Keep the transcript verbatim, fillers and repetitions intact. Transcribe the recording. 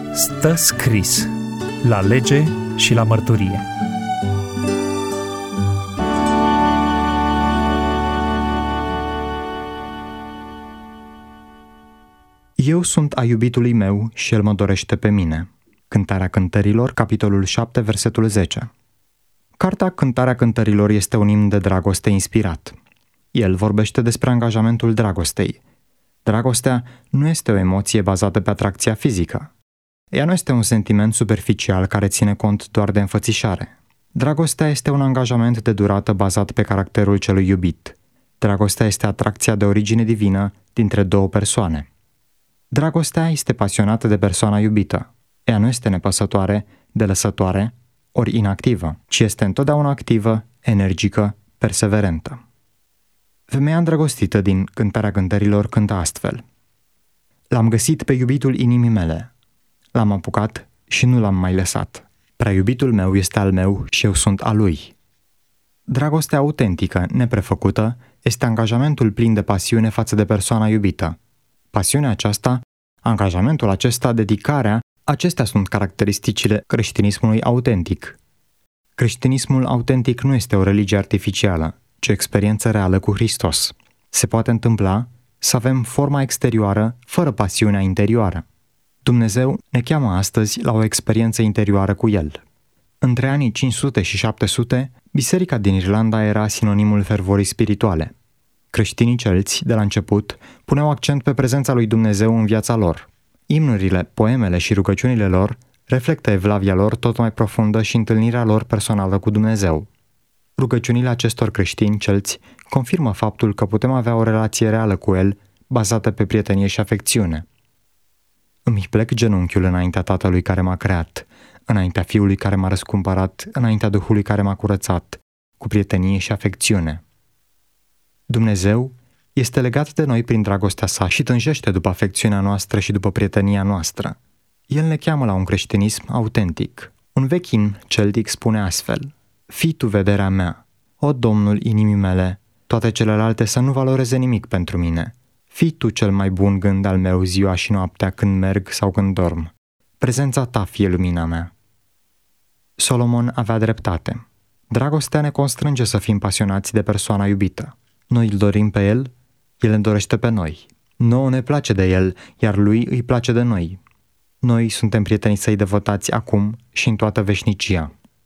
Stă scris la lege și la mărturie. Eu sunt a iubitului meu și el mă dorește pe mine. Cântarea Cântărilor, capitolul șapte, versetul zece. Cartea Cântarea Cântărilor este un imn de dragoste inspirat. El vorbește despre angajamentul dragostei. Dragostea nu este o emoție bazată pe atracția fizică. Ea nu este un sentiment superficial care ține cont doar de înfățișare. Dragostea este un angajament de durată bazat pe caracterul celui iubit. Dragostea este atracția de origine divină dintre două persoane. Dragostea este pasionată de persoana iubită. Ea nu este nepăsătoare, delăsătoare, ori inactivă, ci este întotdeauna activă, energică, perseverentă. Femeia îndrăgostită din Cântarea Cântărilor cântă astfel: L-am găsit pe iubitul inimii mele. L-am apucat și nu l-am mai lăsat. Prea iubitul meu este al meu și eu sunt al lui. Dragostea autentică, neprefăcută, este angajamentul plin de pasiune față de persoana iubită. Pasiunea aceasta, angajamentul acesta, dedicarea, acestea sunt caracteristicile creștinismului autentic. Creștinismul autentic nu este o religie artificială, ci o experiență reală cu Hristos. Se poate întâmpla să avem forma exterioară fără pasiunea interioară. Dumnezeu ne cheamă astăzi la o experiență interioară cu El. Între anii cinci sute și șapte sute, biserica din Irlanda era sinonimul fervorii spirituale. Creștinii celți, de la început, puneau accent pe prezența lui Dumnezeu în viața lor. Imnurile, poemele și rugăciunile lor reflectă evlavia lor tot mai profundă și întâlnirea lor personală cu Dumnezeu. Rugăciunile acestor creștini celți confirmă faptul că putem avea o relație reală cu El, bazată pe prietenie și afecțiune. Îmi plec genunchiul înaintea Tatălui care m-a creat, înaintea Fiului care m-a răscumpărat, înaintea Duhului care m-a curățat, cu prietenie și afecțiune. Dumnezeu este legat de noi prin dragostea sa și tânjește după afecțiunea noastră și după prietenia noastră. El ne cheamă la un creștinism autentic. Un vechi imn celtic spune astfel: Fii tu vederea mea, o Domnul inimii mele, toate celelalte să nu valoreze nimic pentru mine. Fii tu cel mai bun gând al meu ziua și noaptea când merg sau când dorm. Prezența ta fie lumina mea. Solomon avea dreptate. Dragostea ne constrânge să fim pasionați de persoana iubită. Noi îl dorim pe el, el ne dorește pe noi. Nouă ne place de el, iar lui îi place de noi. Noi suntem prietenii săi devotați acum și în toată veșnicia.